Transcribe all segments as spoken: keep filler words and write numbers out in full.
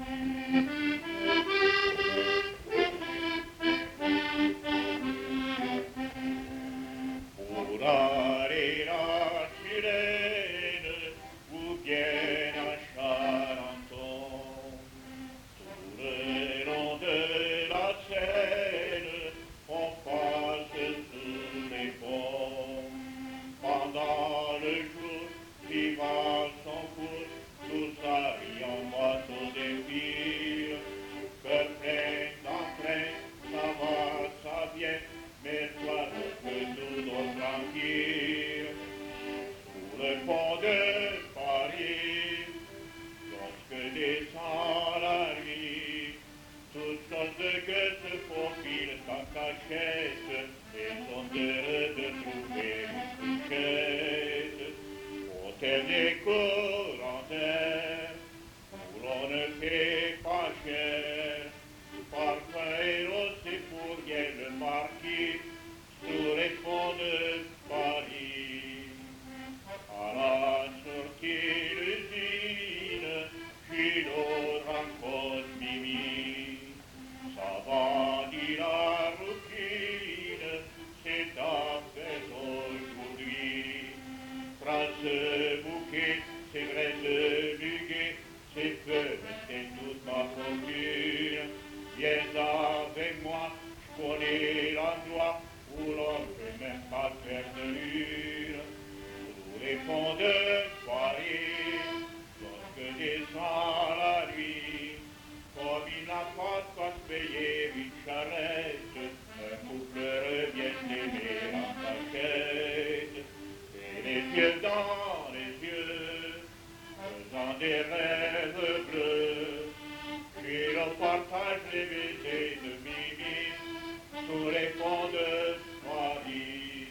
Pour aller à Chilène ou bien à Charenton, tout le long de la Seine, on passe sous les ponts. Pendant le jour, qui va son cours, tout ça y en bateau défile. Que plein d'entrain, ça va, ça vient, mais toi, on peut tout d'autre tranquille. Sous le pont de Paris, lorsque descend la nuit, toutes sortes de gueules se faufilent sans cachette et sont heureux de trouver une couchette. Hôtel des Corentins, où l'on ne fait pas cher, parfum et rose et fourrière le marquis, sous les ponts de Paris. À la sortie l'usine, Gino rencontre Mimi. Ça va dire la routine, c'est ta fête aujourd'hui. Prends ce bouquet, c'est vrai ce muguet, c'est peu, mais c'est toute ma fortune. Viens avec moi, je connais l'endroit où l'on ne peut même pas faire de lune. Sous les ponts de Paris, lorsque descend la nuit, comme il n'a pas de quoi se payer une charrette, un couple revient s'aimer en cachette. Et les yeux dans les yeux, faisant des rêves bleus, puis l'on partage les baisers de Mimi sous les ponts de Paris.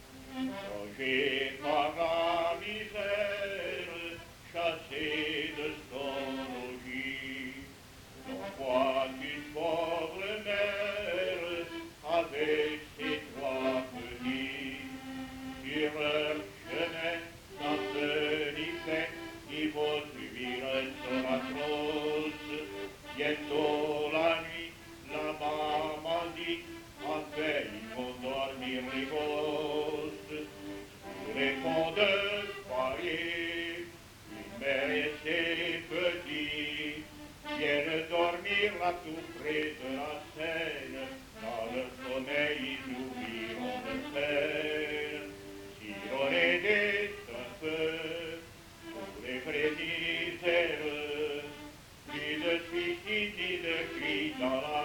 Rogé par la misère, chassé de son logis, l'on voit une pauvre mère avec ses trois petits. Sur leur chemin, sans feu ni paix, il faut subir son atroce. Bientôt la nuit, la maman dit, enfin il faut dormir les gosses. Sous les ponts de Paris, une mère et ses petits viennent dormir là tout près de la Seine. Dans leur sommeil, ils oublieront de peine. Si l'on aidait un peu tous les vrais misères, plus de suicide ni de cris dans la